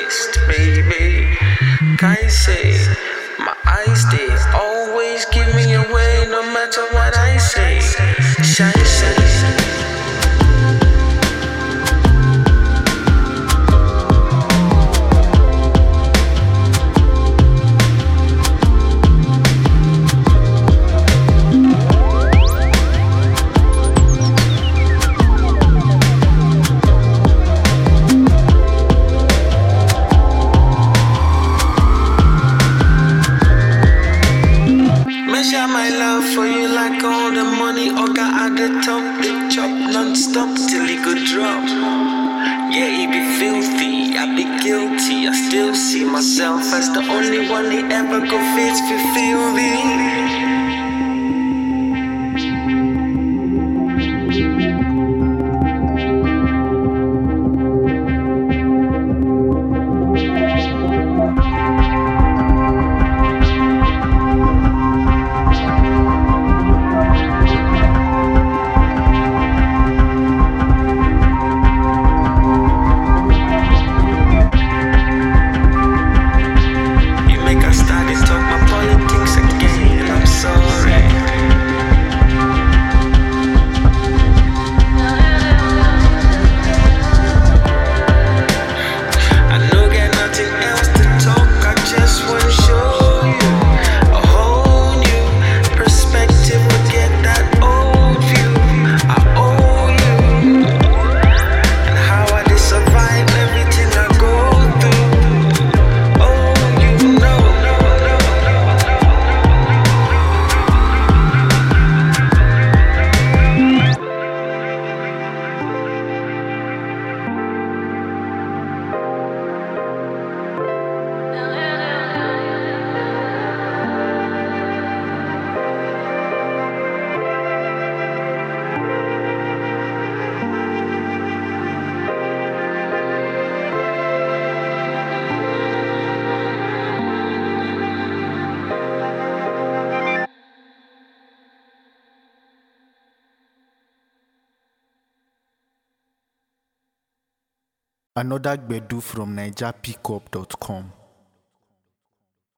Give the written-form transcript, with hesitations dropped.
waist, baby. Can't say my eyes, they always give me away, no matter what I say. Shine, shine. Measure my love for you like all the money Oga at the top, the chop non-stop till it could drop. Yeah, it be filthy, I be guilty. I still see myself as the only one he ever go fit fulfill me. Another Gbedu from NigerPickup.com.